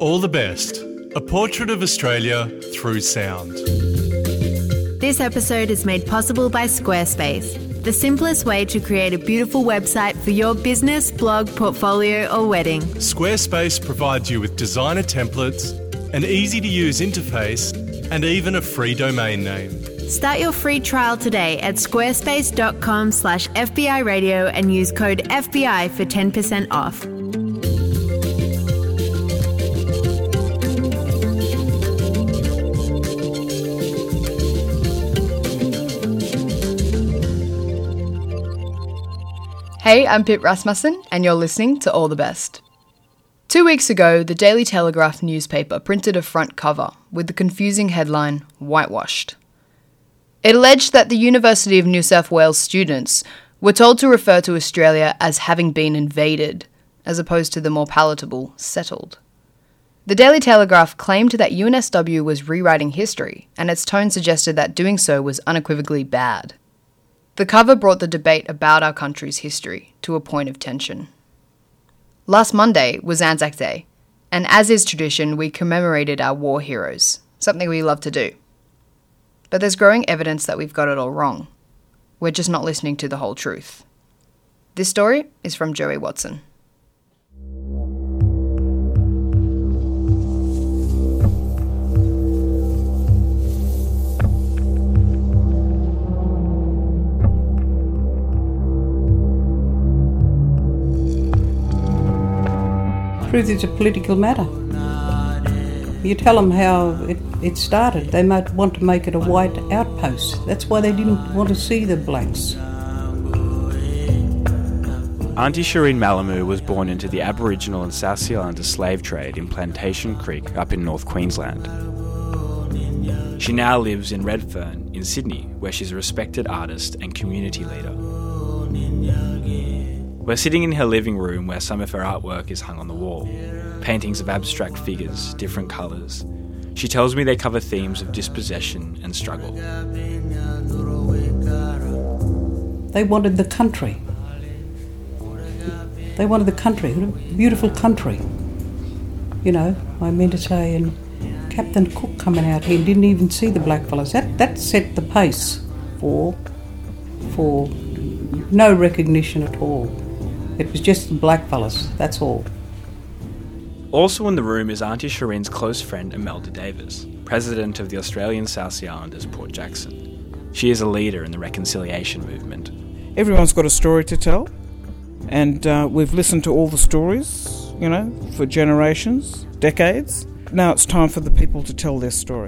All the Best, a portrait of Australia through sound. This episode is made possible by Squarespace, the simplest way to create a beautiful website for your business, blog, portfolio or wedding. Squarespace provides you with designer templates, an easy-to-use interface, and even a free domain name. Start your free trial today at squarespace.com/FBI radio and use code FBI for 10% off. Hey, I'm Pip Rasmussen, and you're listening to All the Best. 2 weeks ago, the Daily Telegraph newspaper printed a front cover with the confusing headline, "Whitewashed." It alleged that the University of New South Wales students were told to refer to Australia as having been invaded, as opposed to the more palatable, settled. The Daily Telegraph claimed that UNSW was rewriting history, and its tone suggested that doing so was unequivocally bad. The cover brought the debate about our country's history to a point of tension. Last Monday was Anzac Day, and as is tradition, we commemorated our war heroes, something we love to do. But there's growing evidence that we've got it all wrong. We're just not listening to the whole truth. This story is from Joey Watson. Truth is a political matter. You tell them how it started. They might want to make it a white outpost. That's why they didn't want to see the blacks. Auntie Shireen Malamu was born into the Aboriginal and South Sea Islander slave trade in Plantation Creek up in North Queensland. She now lives in Redfern in Sydney, where she's a respected artist and community leader. We're sitting in her living room where some of her artwork is hung on the wall. Paintings of abstract figures, different colours. She tells me they cover themes of dispossession and struggle. They wanted the country. They wanted the country, a beautiful country. You know, I meant to say, and Captain Cook coming out here didn't even see the blackfellas. That set the pace for no recognition at all. It was just the blackfellas, that's all. Also in the room is Auntie Shireen's close friend Imelda Davis, president of the Australian South Sea Islanders Port Jackson. She is a leader in the reconciliation movement. Everyone's got a story to tell, and we've listened to all the stories, you know, for generations, decades. Now it's time for the people to tell their story.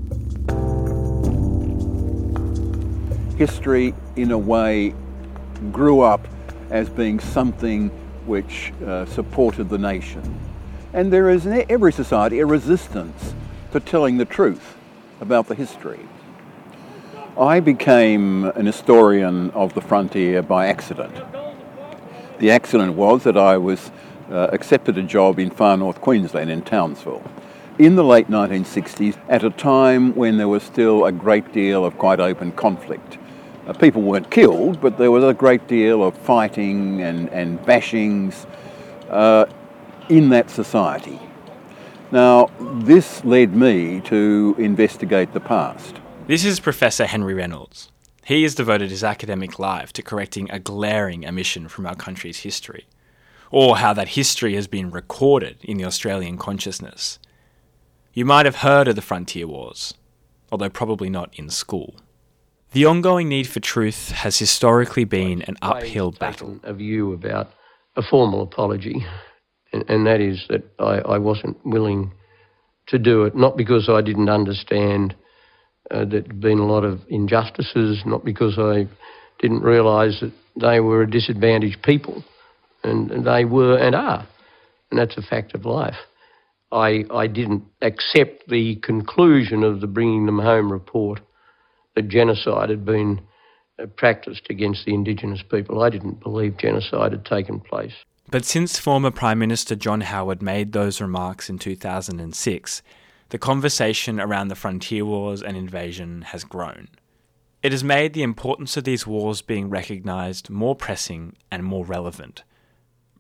History, in a way, grew up as being something which supported the nation. And there is in every society a resistance to telling the truth about the history. I became an historian of the frontier by accident. The accident was that I was accepted a job in far north Queensland in Townsville in the late 1960s at a time when there was still a great deal of quite open conflict. People weren't killed, but there was a great deal of fighting and bashings in that society. Now, this led me to investigate the past. This is Professor Henry Reynolds. He has devoted his academic life to correcting a glaring omission from our country's history, or how that history has been recorded in the Australian consciousness. You might have heard of the Frontier Wars, although probably not in school. The ongoing need for truth has historically been an uphill battle. A view about a formal apology, and that is that I wasn't willing to do it, not because I didn't understand that there'd been a lot of injustices, not because I didn't realise that they were a disadvantaged people, and they were and are, and that's a fact of life. I didn't accept the conclusion of the Bringing Them Home report that genocide had been practiced against the Indigenous people. I didn't believe genocide had taken place. But since former Prime Minister John Howard made those remarks in 2006, the conversation around the frontier wars and invasion has grown. It has made the importance of these wars being recognised more pressing and more relevant.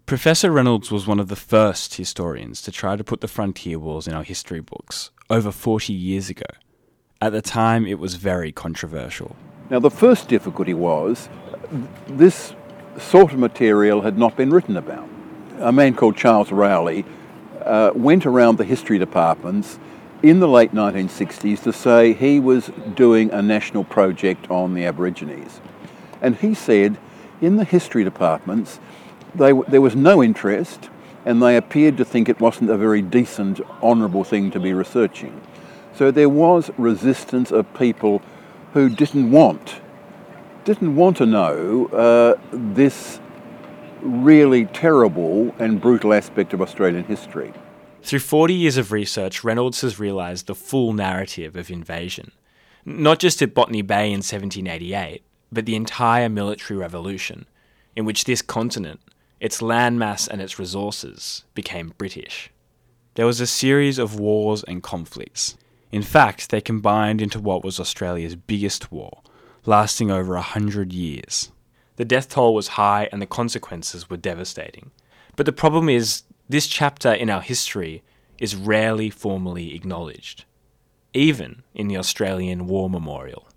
Professor Reynolds was one of the first historians to try to put the frontier wars in our history books over 40 years ago. At the time, it was very controversial. Now, the first difficulty was this sort of material had not been written about. A man called Charles Rowley went around the history departments in the late 1960s to say he was doing a national project on the Aborigines. And he said in the history departments there was no interest, and they appeared to think it wasn't a very decent, honourable thing to be researching. So there was resistance of people who didn't want to know this really terrible and brutal aspect of Australian history. Through 40 years of research, Reynolds has realised the full narrative of invasion. Not just at Botany Bay in 1788, but the entire military revolution, in which this continent, its landmass and its resources, became British. There was a series of wars and conflicts. In fact, they combined into what was Australia's biggest war, lasting over 100 years. The death toll was high and the consequences were devastating. But the problem is, this chapter in our history is rarely formally acknowledged, even in the Australian War Memorial.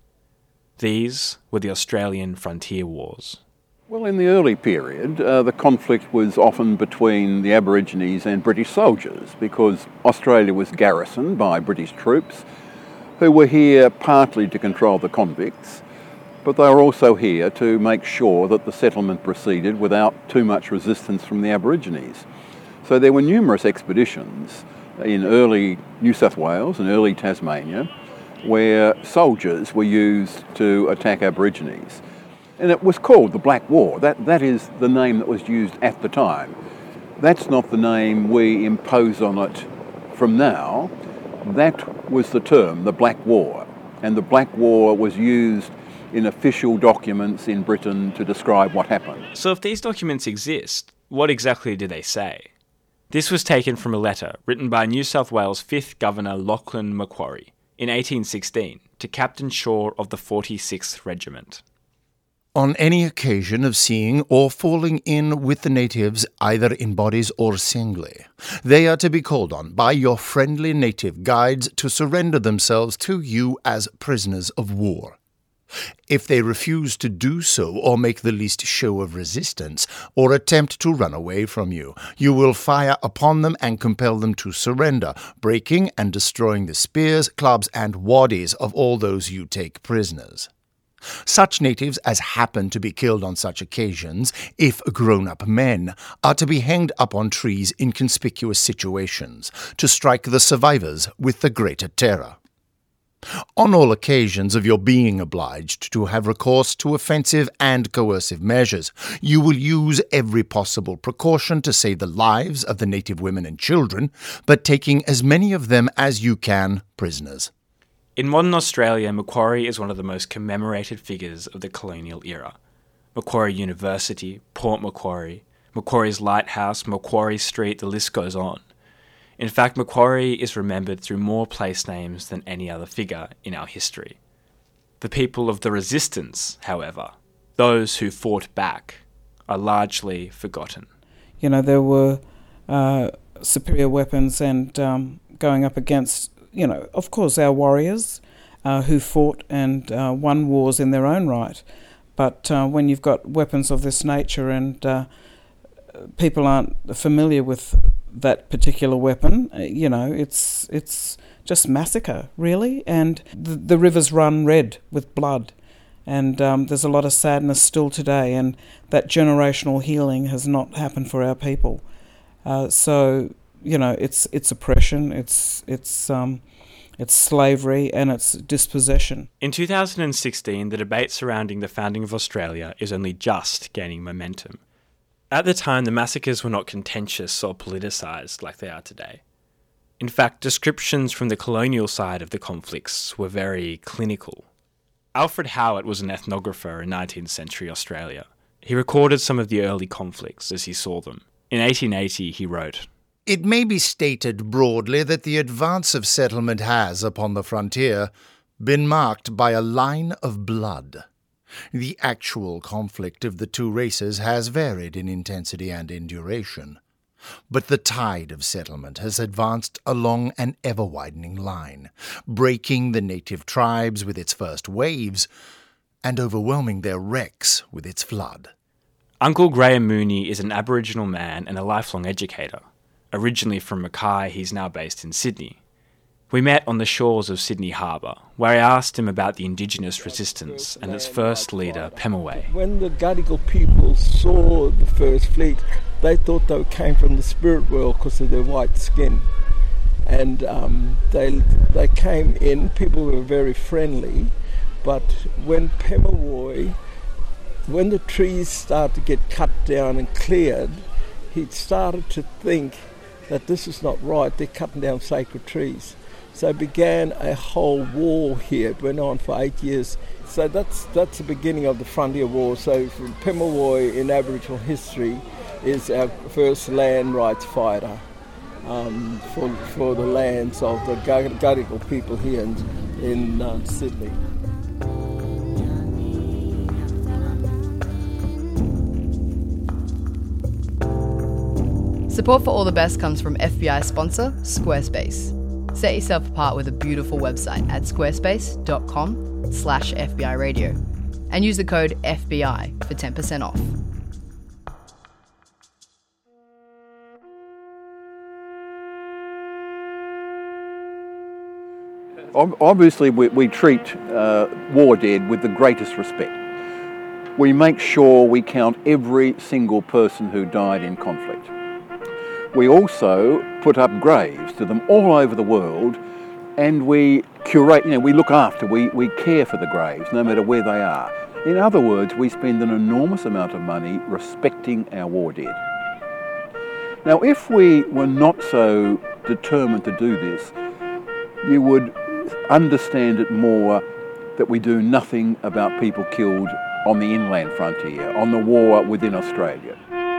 These were the Australian Frontier Wars. Well, in the early period, the conflict was often between the Aborigines and British soldiers, because Australia was garrisoned by British troops who were here partly to control the convicts, but they were also here to make sure that the settlement proceeded without too much resistance from the Aborigines. So there were numerous expeditions in early New South Wales and early Tasmania where soldiers were used to attack Aborigines. And it was called the Black War. That is the name that was used at the time. That's not the name we impose on it from now. That was the term, the Black War. And the Black War was used in official documents in Britain to describe what happened. So if these documents exist, what exactly do they say? This was taken from a letter written by New South Wales 5th Governor Lachlan Macquarie in 1816 to Captain Shaw of the 46th Regiment. On any occasion of seeing or falling in with the natives, either in bodies or singly, they are to be called on by your friendly native guides to surrender themselves to you as prisoners of war. If they refuse to do so or make the least show of resistance or attempt to run away from you, you will fire upon them and compel them to surrender, breaking and destroying the spears, clubs, and waddies of all those you take prisoners. Such natives as happen to be killed on such occasions, if grown-up men, are to be hanged up on trees in conspicuous situations, to strike the survivors with the greater terror. On all occasions of your being obliged to have recourse to offensive and coercive measures, you will use every possible precaution to save the lives of the native women and children, but taking as many of them as you can prisoners. In modern Australia, Macquarie is one of the most commemorated figures of the colonial era. Macquarie University, Port Macquarie, Macquarie's Lighthouse, Macquarie Street, the list goes on. In fact, Macquarie is remembered through more place names than any other figure in our history. The people of the resistance, however, those who fought back, are largely forgotten. You know, there were superior weapons and going up against, you know, of course, our warriors who fought and won wars in their own right. But when you've got weapons of this nature and people aren't familiar with that particular weapon, you know, it's just massacre, really. And the rivers run red with blood. And there's a lot of sadness still today. And that generational healing has not happened for our people. So, you know, it's oppression, it's slavery, and it's dispossession. In 2016, the debate surrounding the founding of Australia is only just gaining momentum. At the time, the massacres were not contentious or politicised like they are today. In fact, descriptions from the colonial side of the conflicts were very clinical. Alfred Howard was an ethnographer in 19th century Australia. He recorded some of the early conflicts as he saw them. In 1880, he wrote, "It may be stated broadly that the advance of settlement has, upon the frontier, been marked by a line of blood. The actual conflict of the two races has varied in intensity and in duration, but the tide of settlement has advanced along an ever-widening line, breaking the native tribes with its first waves and overwhelming their wrecks with its flood. Uncle Graham Mooney is an Aboriginal man and a lifelong educator. Originally from Mackay, he's now based in Sydney. We met on the shores of Sydney Harbour, where I asked him about the Indigenous resistance and its first leader, Pemulwuy. When the Gadigal people saw the first fleet, they thought they came from the spirit world because of their white skin. And they came in, people were very friendly, but when Pemulwuy, when the trees started to get cut down and cleared, he started to think that this is not right, they're cutting down sacred trees. So began a whole war here. It went on for 8 years. So that's the beginning of the Frontier War. So Pemulwuy in Aboriginal history is our first land rights fighter for the lands of the Gadigal people here in Sydney. Support for All the Best comes from FBI sponsor, Squarespace. Set yourself apart with a beautiful website at squarespace.com/FBI radio and use the code FBI for 10% off. Obviously, we treat war dead with the greatest respect. We make sure we count every single person who died in conflict. We also put up graves to them all over the world, and we curate, we look after, we care for the graves, no matter where they are. In other words, we spend an enormous amount of money respecting our war dead. Now, if we were not so determined to do this, you would understand it more that we do nothing about people killed on the inland frontier, on the war within Australia.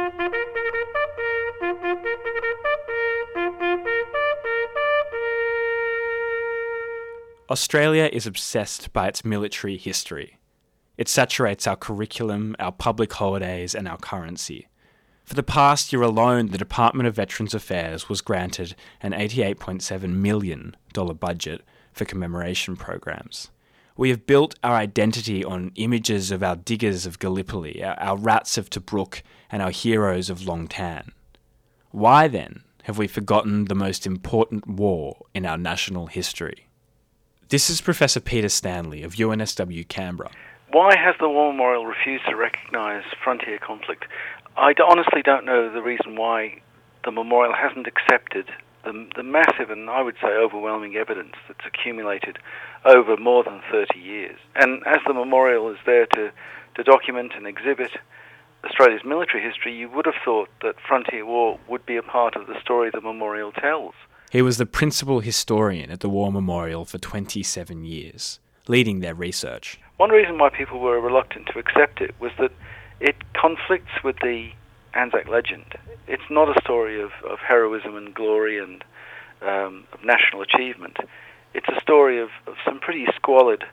Australia is obsessed by its military history. It saturates our curriculum, our public holidays, and our currency. For the past year alone, the Department of Veterans Affairs was granted an $88.7 million budget for commemoration programs. We have built our identity on images of our diggers of Gallipoli, our rats of Tobruk, and our heroes of Long Tan. Why then have we forgotten the most important war in our national history? This is Professor Peter Stanley of UNSW Canberra. Why has the War Memorial refused to recognise frontier conflict? I honestly don't know the reason why the memorial hasn't accepted the massive and I would say overwhelming evidence that's accumulated over more than 30 years. And as the memorial is there to document and exhibit Australia's military history, you would have thought that frontier war would be a part of the story the memorial tells. He was the principal historian at the War Memorial for 27 years, leading their research. One reason why people were reluctant to accept it was that it conflicts with the Anzac legend. It's not a story of heroism and glory and of national achievement. It's a story of some pretty squalid,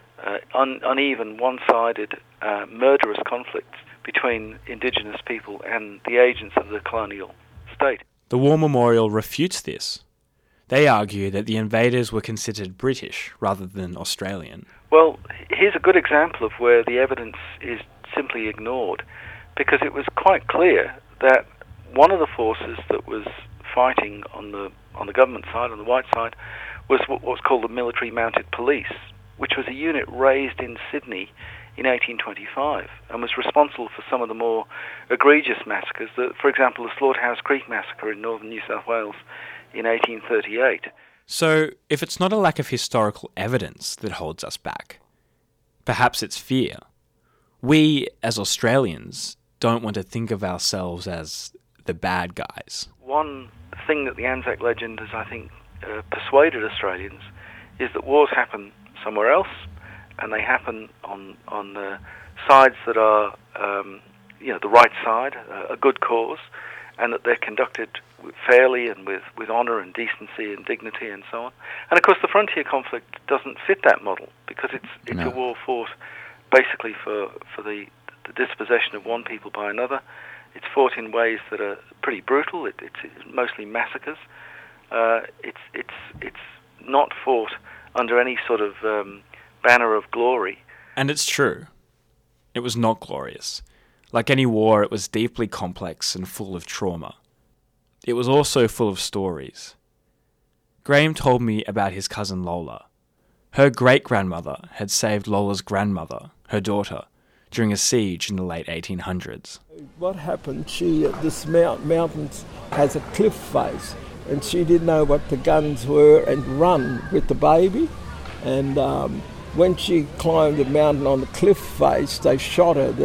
uneven, one-sided, murderous conflicts between Indigenous people and the agents of the colonial state. The War Memorial refutes this. They argue that the invaders were considered British rather than Australian. Well, here's a good example of where the evidence is simply ignored, because it was quite clear that one of the forces that was fighting on the government side, on the white side, was what was called the Military Mounted Police, which was a unit raised in Sydney in 1825 and was responsible for some of the more egregious massacres, for example, the Slaughterhouse Creek massacre in northern New South Wales in 1838. So, if it's not a lack of historical evidence that holds us back, perhaps it's fear. We, as Australians, don't want to think of ourselves as the bad guys. One thing that the Anzac legend has, I think, persuaded Australians is that wars happen somewhere else, and they happen on the sides that are, the right side, a good cause, and that they're conducted fairly and with honour and decency and dignity and so on. And of course the frontier conflict doesn't fit that model, because it's a war fought basically for the dispossession of one people by another. It's fought in ways that are pretty brutal. It's mostly massacres. It's not fought under any sort of banner of glory. And it's true. It was not glorious. Like any war, it was deeply complex and full of trauma. It was also full of stories. Graham told me about his cousin Lola. Her great-grandmother had saved Lola's grandmother, her daughter, during a siege in the late 1800s. What happened, this mountain has a cliff face, and she didn't know what the guns were and run with the baby. And when she climbed the mountain on the cliff face, they shot her.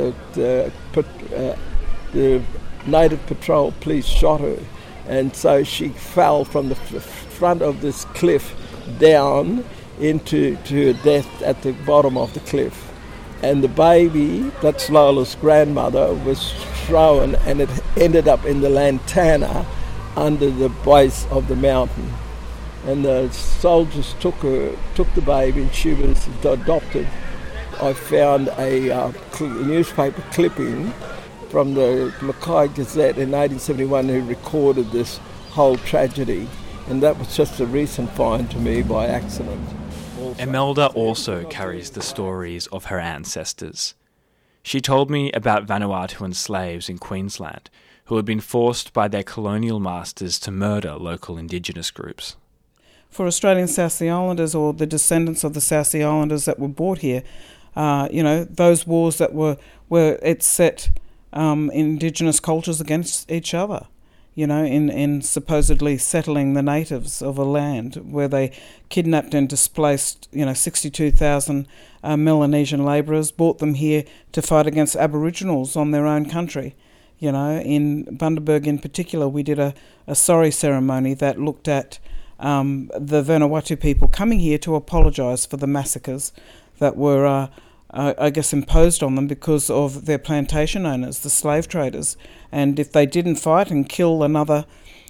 The native patrol police shot her. And so she fell from the front of this cliff down into her death at the bottom of the cliff. And the baby, that's Lola's grandmother, was thrown, and it ended up in the lantana under the base of the mountain. And the soldiers took the baby, and she was adopted. I found a newspaper clipping from the Mackay Gazette in 1871 who recorded this whole tragedy, and that was just a recent find to me by accident. Imelda also carries the stories of her ancestors. She told me about Vanuatuan slaves in Queensland who had been forced by their colonial masters to murder local Indigenous groups. For Australian South Sea Islanders, or the descendants of the South Sea Islanders that were brought here, those wars that were it set Indigenous cultures against each other, in supposedly settling the natives of a land where they kidnapped and displaced, 62,000 Melanesian labourers, brought them here to fight against Aboriginals on their own country. In Bundaberg in particular, we did a sorry ceremony that looked at the Vanuatu people coming here to apologise for the massacres that were imposed on them because of their plantation owners, the slave traders. And if they didn't fight and kill another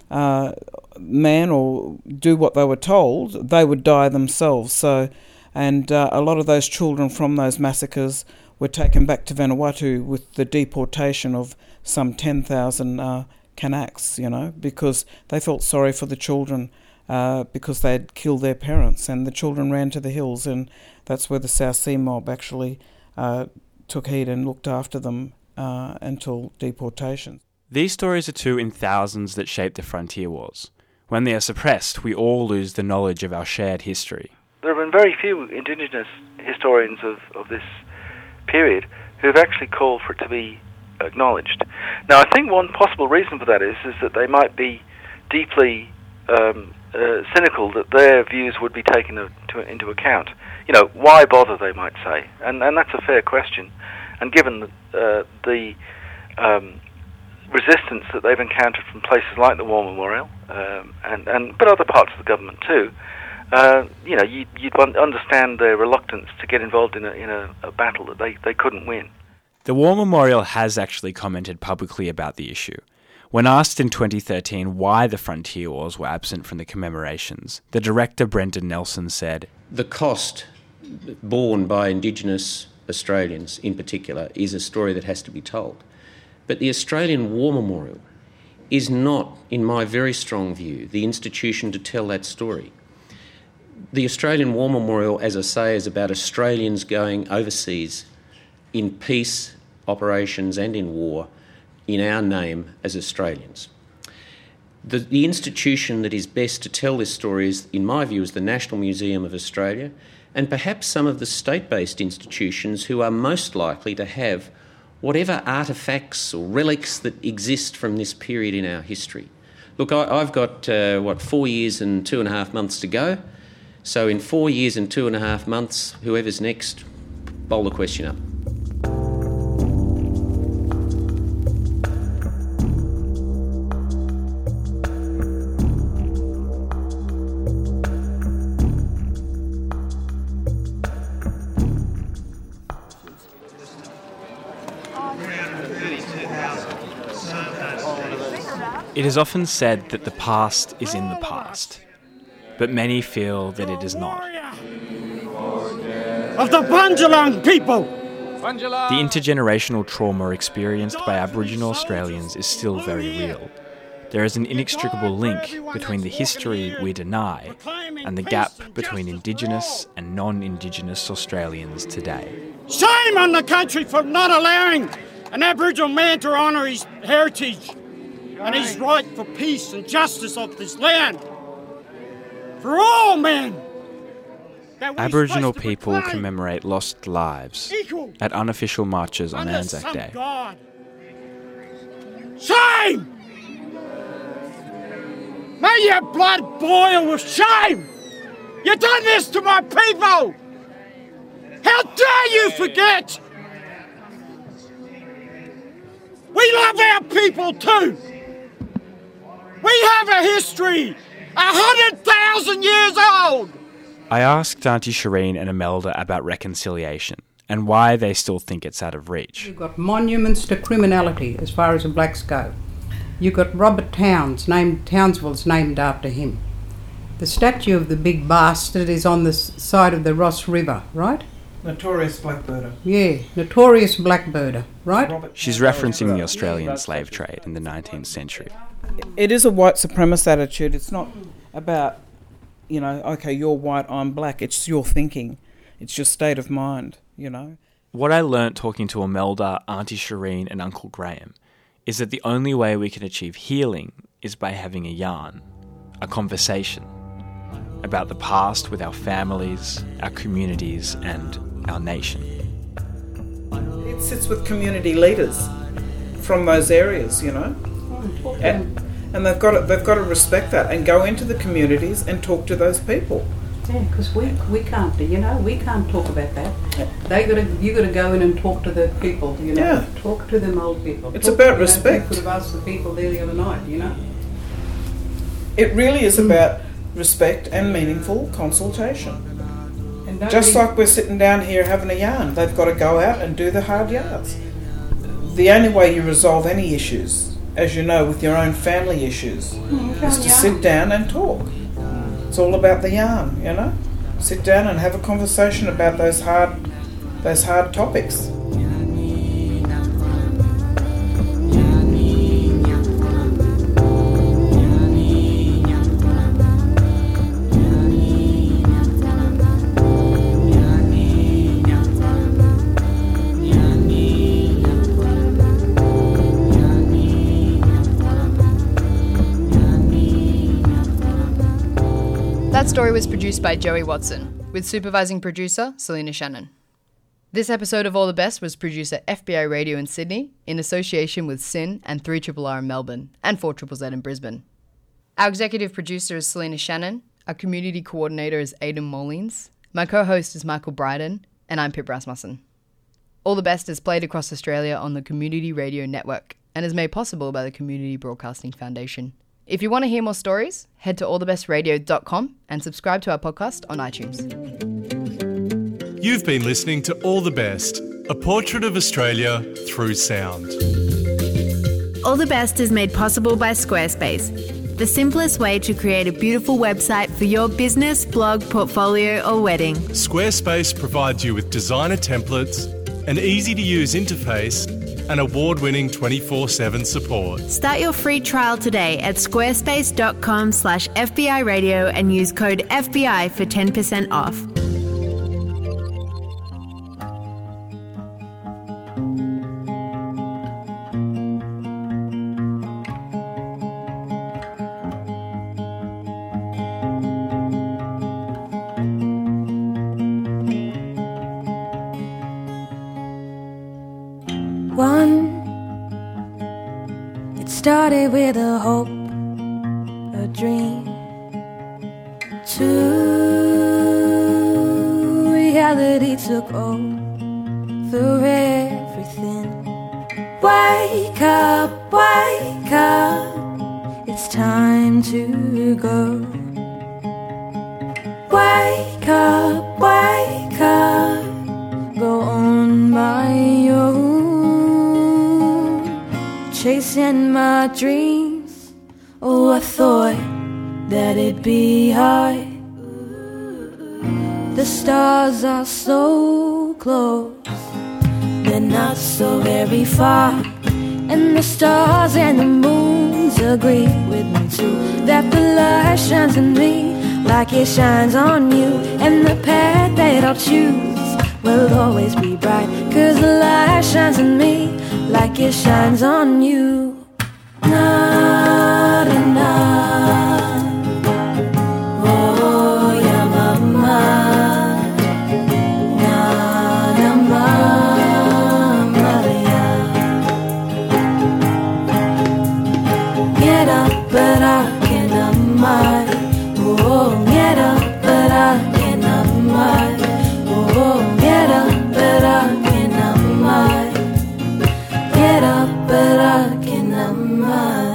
man or do what they were told, they would die themselves. So, and a lot of those children from those massacres were taken back to Vanuatu with the deportation of some 10,000 Kanaks, because they felt sorry for the children because they had killed their parents, and the children ran to the hills, and that's where the South Sea mob actually took heed and looked after them until deportation. These stories are two in thousands that shape the frontier wars. When they are suppressed, we all lose the knowledge of our shared history. There have been very few Indigenous historians of this period who have actually called for it to be acknowledged. Now, I think one possible reason for that is that they might be deeply cynical that their views would be taken into account. Why bother, they might say, and that's a fair question. And given the resistance that they've encountered from places like the War Memorial, but other parts of the government too, you'd understand their reluctance to get involved in a battle that they couldn't win. The War Memorial has actually commented publicly about the issue. When asked in 2013 why the frontier wars were absent from the commemorations, the director Brendan Nelson said, "The cost borne by Indigenous Australians in particular is a story that has to be told. But the Australian War Memorial is not, in my very strong view, the institution to tell that story. The Australian War Memorial, as I say, is about Australians going overseas in peace operations and in war in our name as Australians. The institution that is best to tell this story is, in my view, is the National Museum of Australia, and perhaps some of the state-based institutions who are most likely to have whatever artefacts or relics that exist from this period in our history. Look, I've got, 4 years and 2.5 months to go. So in 4 years and 2.5 months, whoever's next, bowl the question up. It is often said that the past is in the past, but many feel that it is not. Of the Bundjalung people, The intergenerational trauma experienced by Aboriginal Australians is still very real. There is an inextricable link between the history we deny and the gap between Indigenous and non-Indigenous Australians today. Shame on the country for not allowing an Aboriginal man to honour his heritage and his right for peace and justice of this land. For all men. Aboriginal people commemorate lost lives at unofficial marches on Anzac Day. God. Shame! May your blood boil with shame! You've done this to my people! How dare you forget! We love our people too! We have a history 100,000 years old! I asked Auntie Shireen and Imelda about reconciliation and why they still think it's out of reach. You've got monuments to criminality as far as the blacks go. You've got Robert Townsville's named after him. The statue of the big bastard is on the side of the Ross River, right? Notorious blackbirder. Yeah, notorious blackbirder, right? She's referencing the Australian slave trade in the 19th century. It is a white supremacist attitude. It's not about, okay, you're white, I'm black. It's your thinking. It's your state of mind, What I learnt talking to Imelda, Auntie Shireen and Uncle Graham is that the only way we can achieve healing is by having a yarn, a conversation about the past with our families, our communities and our nation. It sits with community leaders from those areas, and they've got to respect that and go into the communities and talk to those people. Yeah, because we can't, we can't talk about that. You got to go in and talk to the people, Yeah. Talk to them old people. It's about respect. You could have asked the people there the other night, It really is about respect and meaningful consultation. And just like we're sitting down here having a yarn, they've got to go out and do the hard yards. The only way you resolve any issues, as you know, with your own family issues, is to sit down and talk. It's all about the yarn, Sit down and have a conversation about those hard topics. That story was produced by Joey Watson, with supervising producer Selena Shannon. This episode of All the Best was produced at FBI Radio in Sydney, in association with SYN and 3RRR in Melbourne, and 4ZZZ in Brisbane. Our executive producer is Selena Shannon, our community coordinator is Aidan Mollins, my co-host is Michael Bryden, and I'm Pip Rasmussen. All the Best is played across Australia on the Community Radio Network, and is made possible by the Community Broadcasting Foundation. If you want to hear more stories, head to allthebestradio.com and subscribe to our podcast on iTunes. You've been listening to All the Best, a portrait of Australia through sound. All the Best is made possible by Squarespace, the simplest way to create a beautiful website for your business, blog, portfolio or wedding. Squarespace provides you with designer templates, an easy-to-use interface, and award-winning 24/7 support. Start your free trial today at squarespace.com/FBI Radio and use code FBI for 10% off. It started with a hope, a dream. 2, reality took over everything. Wake up, it's time to go. Wake up, go on by your own, chasing my dreams. Oh, I thought that it'd be hard. The stars are so close, they're not so very far. And the stars and the moons agree with me too, that the light shines on me like it shines on you. And the path that I'll choose will always be bright, 'cause the light shines on me like it shines on you. Na na na, oh yeah mama, na na mama yeah. Get up but I cannot mind, oh get up but I cannot mind, oh get up but I cannot mind, get up but I cannot mind.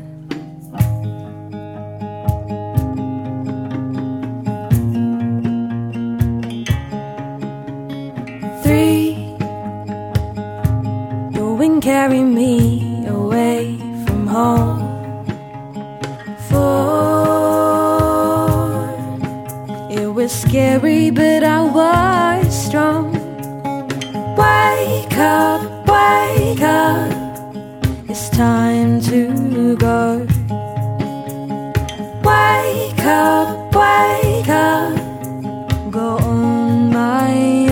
Carry me away from home. 4, it was scary but I was strong. Wake up, it's time to go. Wake up, go on my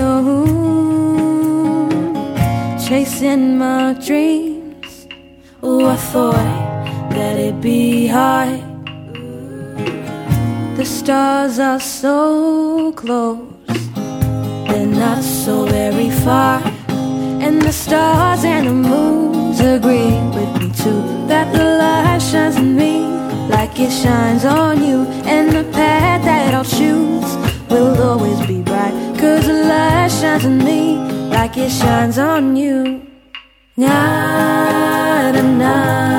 own, chasing my dreams. Oh, I thought that it'd be hard. The stars are so close, they're not so very far. And the stars and the moons agree with me too, that the light shines on me like it shines on you. And the path that I'll choose will always be bright, 'cause the light shines on me like it shines on you. Na na na.